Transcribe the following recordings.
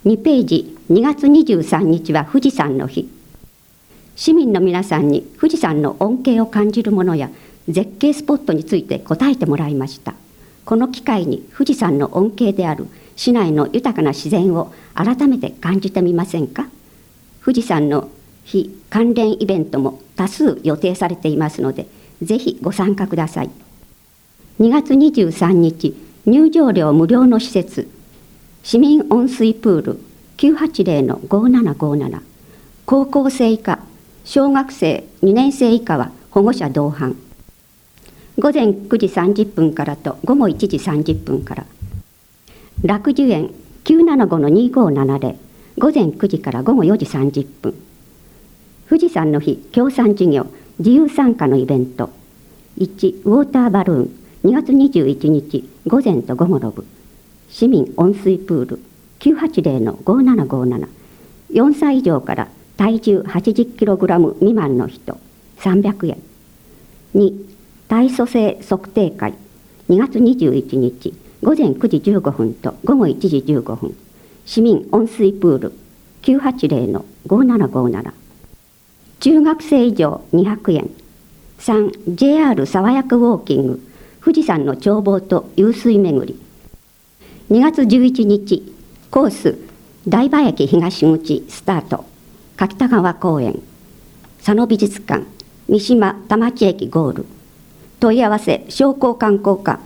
2ページ、2月23日は富士山の日。市民の皆さんに富士山の恩恵を感じるものや絶景スポットについて答えてもらいました。この機会に富士山の恩恵である市内の豊かな自然を改めて感じてみませんか。富士山の日関連イベントも多数予定されていますので、ぜひご参加ください。2月23日、入場料無料の施設、市民温水プール 980-5757、高校生以下、小学生2年生以下は保護者同伴。午前9時30分からと午後1時30分から。楽寿園 975-2570、午前9時から午後4時30分。富士山の日協賛事業自由参加のイベント。1、ウォーターバルーン2月21日午前と午後6時。市民温水プール 980-5757、4歳以上から体重 80kg 未満の人300円。2、体組成測定会2月21日午前9時15分と午後1時15分。市民温水プール 980-5757。中学生以上200円。3、JR 爽やかウォーキング富士山の眺望と湧水巡り。2月11日コース台場駅東口スタート。柿田川公園、佐野美術館、三島田町駅ゴール。問い合わせ商工観光課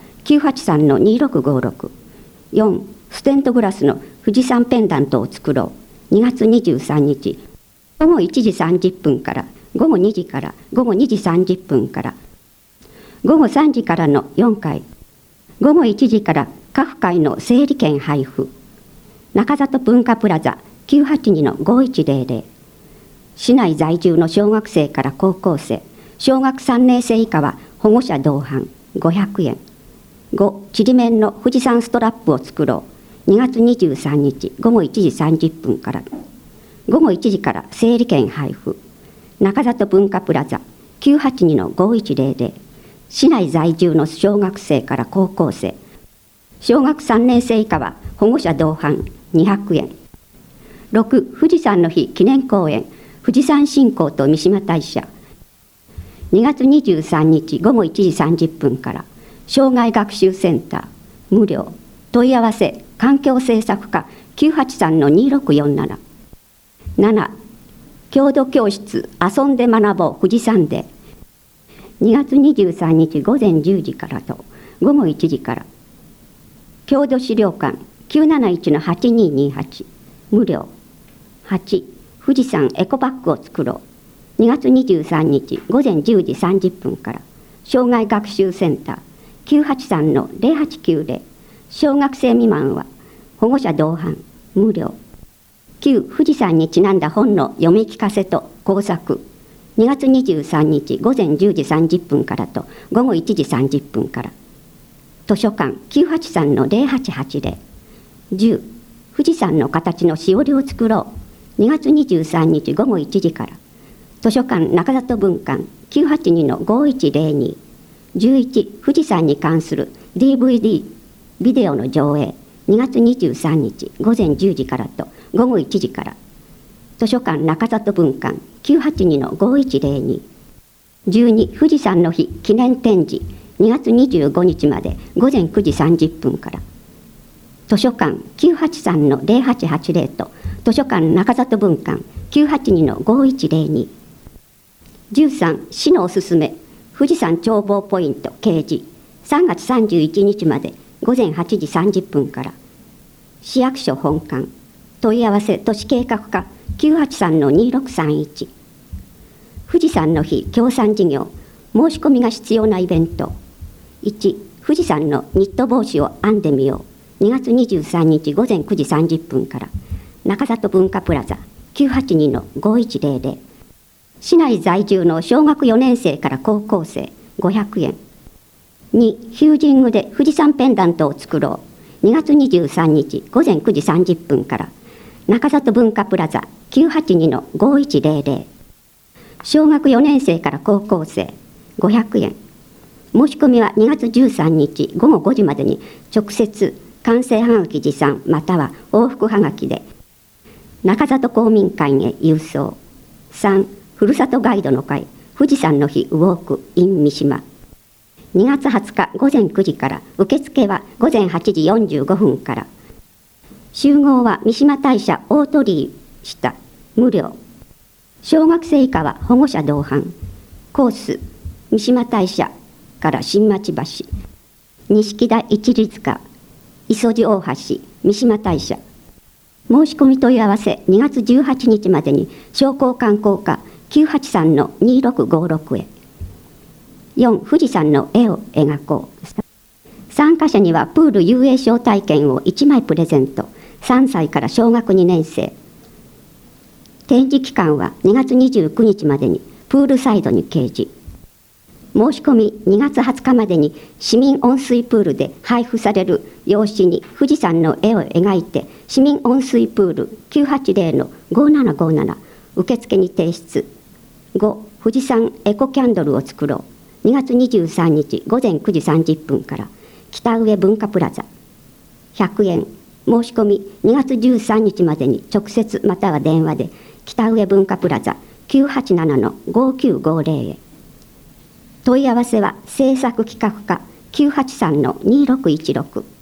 983-2656。4、ステントグラスの富士山ペンダントを作ろう2月23日午後1時30分から午後2時から午後2時30分から。午後3時からの4回、午後1時から家父会の整理券配布。中里文化プラザ 982-5100。市内在住の小学生から高校生、小学3年生以下は保護者同伴500円。5、ちりめんの富士山ストラップを作ろう2月23日午後1時30分から。午後1時から整理券配布。中里文化プラザ 982-5100。市内在住の小学生から高校生、小学3年生以下は保護者同伴200円。6、富士山の日記念公園富士山信仰と三島大社2月23日午後1時30分から。障害学習センター無料。問い合わせ環境政策課 983-2647。7、郷土教室遊んで学ぼう富士山デー2月23日午前10時からと午後1時から。郷土資料館 971-8228 無料。8、富士山エコバッグを作ろう2月23日午前10時30分から。障害学習センター 983-0890。小学生未満は保護者同伴無料。9、富士山にちなんだ本の読み聞かせと工作2月23日午前10時30分からと午後1時30分から。図書館 983-0880。10、富士山の形のしおりを作ろう2月23日午後1時から。図書館中里文館 982-5102。11、富士山に関する DVD ビデオの上映2月23日午前10時からと午後1時から。図書館中里文館 982-5102。12、富士山の日記念展示2月25日まで午前9時30分から。図書館 983-0880 と図書館中里文館 982-5102。13、市のおすすめ富士山眺望ポイント掲示3月31日まで午前8時30分から。市役所本館。問い合わせ都市計画課 983-2631。富士山の日協賛事業申し込みが必要なイベント。1、富士山のニット帽子を編んでみよう2月23日午前9時30分から。中里文化プラザ 982-5100。市内在住の小学4年生から高校生500円。2、ヒュージングで富士山ペンダントを作ろう2月23日午前9時30分から。中里文化プラザ 982-5100。小学4年生から高校生500円。申し込みは2月13日午後5時までに直接完成はがき持参または往復はがきで中里公民館へ郵送。3、ふるさとガイドの会富士山の日ウォーク in 三島。2月20日午前9時から、受付は午前8時45分から。集合は三島大社大鳥居下、無料。小学生以下は保護者同伴。コース、三島大社から新町橋、錦田一里塚、磯路大橋、三島大社。申し込み問い合わせ2月18日までに商工観光課 983-2656 へ。4、富士山の絵を描こう。参加者にはプール遊泳招待券を1枚プレゼント。3歳から小学2年生。展示期間は2月29日までにプールサイドに掲示。申し込み2月20日までに市民温水プールで配布される用紙に富士山の絵を描いて市民温水プール 980-5757 受付に提出。5、富士山エコキャンドルを作ろう。2月23日午前9時30分から北上文化プラザ。100円。申し込み2月13日までに直接または電話で北上文化プラザ 987-5950 へ。問い合わせは制作企画課 983-2616